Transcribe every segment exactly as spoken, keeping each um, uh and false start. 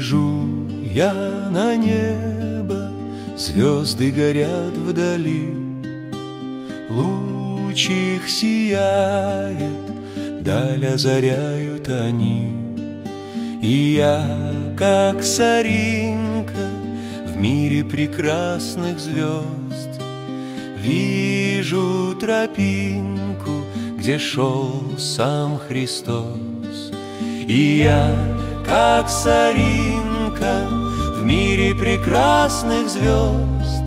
Гляжу я на небо, звезды горят вдали, луч их сияет, даль озаряют они. И я, как соринка в мире прекрасных звезд, вижу тропинку, где шел сам Христос. И я, как соринка в мире прекрасных звезд,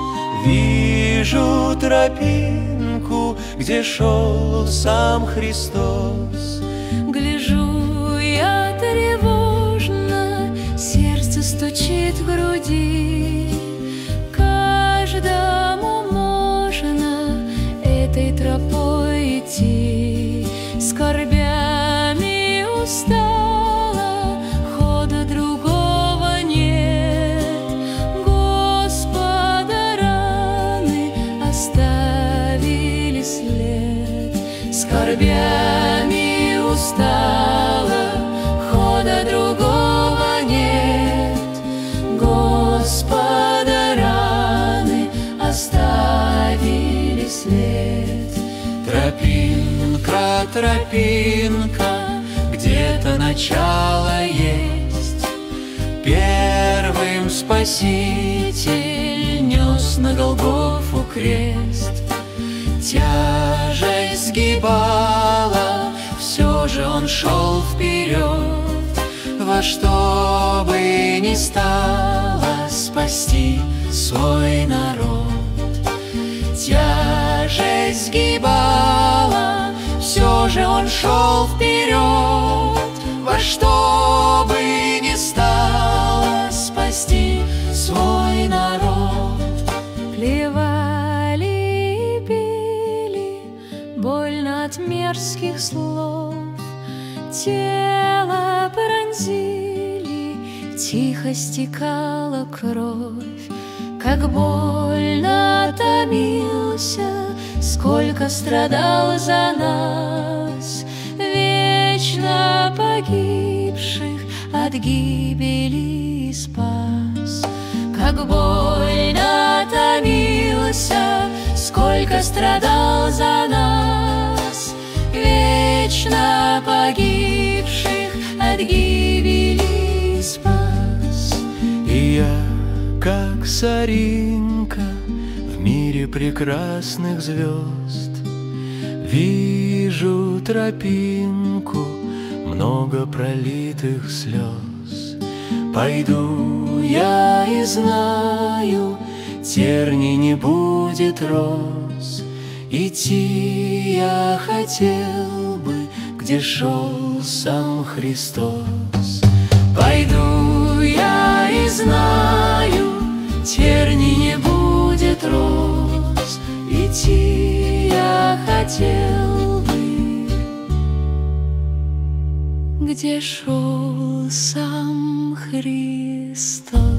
вижу тропинку, где шел сам Христос. Гляжу я тревожно, сердце стучит в груди. Каждому можно этой тропой идти. Скорбями устала, хода другого нет. Господа раны оставили след. Скорбями устала, хода другого нет. Господа раны оставили след. Тропинка, тропинка, где-то начало есть. Первым Спаситель нес на Голгофу крест. Тяжесть сгибала, все же он шел вперед, во что бы ни стало спасти свой народ. Тяжесть сгибала, все же он шел вперед, во что бы ни стало спасти свой народ. Плевали и били, больно от мерзких слов. Тело пронзили, тихо стекала кровь. Как больно томился, сколько страдал за нас, вечно погибших от гибели спас. Как больно томился, сколько страдал за нас, вечно погибших от гибели спас. И я, как соринка в мире прекрасных звезд, вижу тропинку, много пролитых слез. Пойду я и знаю, терни не будет роз. Идти я хотел бы, где шел сам Христос. Пойду я и знаю, терни не будет роз. Идти я хотел бы, где шел сам Христос.